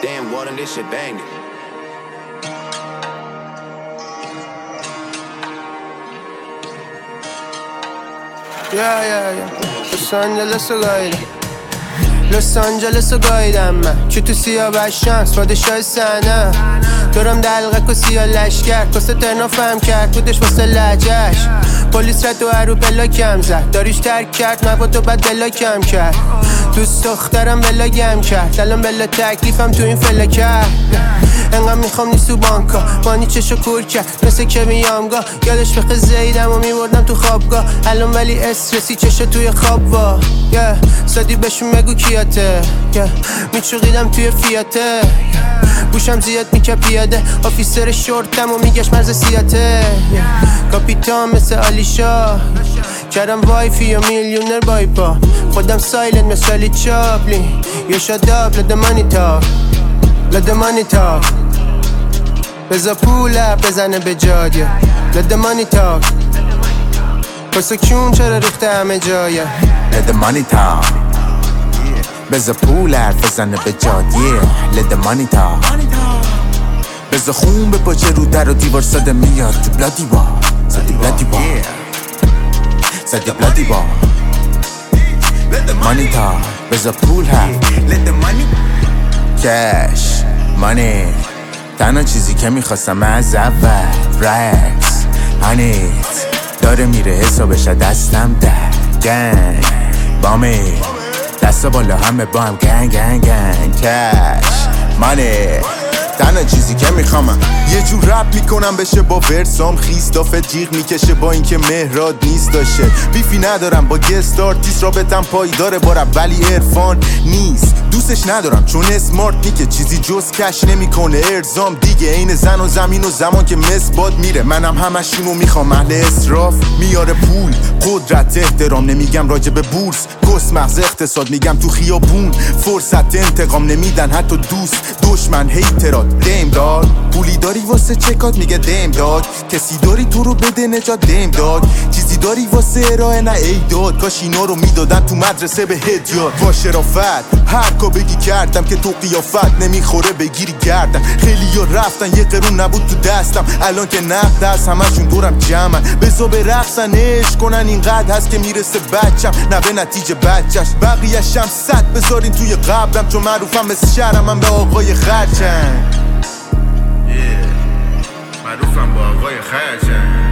Damn, Walden, this shit banging. Yeah. Los Angeles رو گایدم من که تو سیاوش شمس پادشاه صحنه دارم دلقک و سیاه لشگر کاسه ترنا فهم کرد بودش واسه لجش پلیس رد و هرو بلا کم زد داریش ترک کرد مواد و بد بلا کم کرد دوست دخترم بلا گم کرد الان بلا تکلیفم تو این فلا کرد انقدر میخوام نیستو بانکا مانی چشو کور کرد مثل که میامگاه یادش بخه زیدم و میبردم تو خوابگاه الان ولی استرسی چشو توی خواب وا سادی بهشون بگو کیاته میچوقیدم توی فیاته بوشم زیاد میکه پیاده آفیسر شورتم و میگش مرز سیاته کاپیتان مثل آلیشا کردم وایفی و میلیونر بایپا خودم سایلنت مثل علی چاپلین یه شاداب let the money talk let the money talk بزا پول بزنه به جادیه let the money talk پسا کیون چرا ریخته همه جایه let the money talk بزا پول بزنه به جادیه let the money talk بزا خون به پاچه رو در و دیوار ساده میاد تو بلادی با سادی بلادی با سادی بلادی با let the money talk بزا پول let the money cash money تنها چیزی که میخواستم از اول رکس هنیت داره میره حسابش دستم در گنگ بامی دستا بالا همه با هم گنگ کش مانی تنها چیزی که میخوامم یه جور رپ میکنم بشه با ورسام خیستافه جیغ میکشه با اینکه مهراد نیست داشه بیفی ندارم با گست آرتیست رابطم پایداره با رپ ولی عرفان نیست دوستش ندارم چون اسمارت نیکه چیزی جز کش نمیکنه ارزام دیگه عین زن و زمین و زمان که مسباد میره منم همشونو میخوام اهل اسراف میاره پول قدرت احترام نمیگم راجب بورس کس مغز اقتصاد میگم تو خیابون فرصت انتقام نمیدن حتی دوست دشمن هیترات دیم داد پولی داری واسه چکات میگه دیم داد کسی داری تو رو بده نجات دیم داد چیزی داری واسه ارائه نه ای داد کاش اینا رو میدادن تو مدرسه به هدیات با شرافت هر کا بگی کردم که تو قیافت نمیخوره بگیری گردم خیلی ها رفتن یه قرون نبود تو دستم الان که نقد هست همشون دورم جمعن بزا به رقصن عشق کنن اینقدر هست که میرسه بچم نه به نتیجه بچش بقیه‌شم صد بذارین توی قبرم چون معروفم مثل شهرم من به آقای خرچن معروفم با آقای خرچن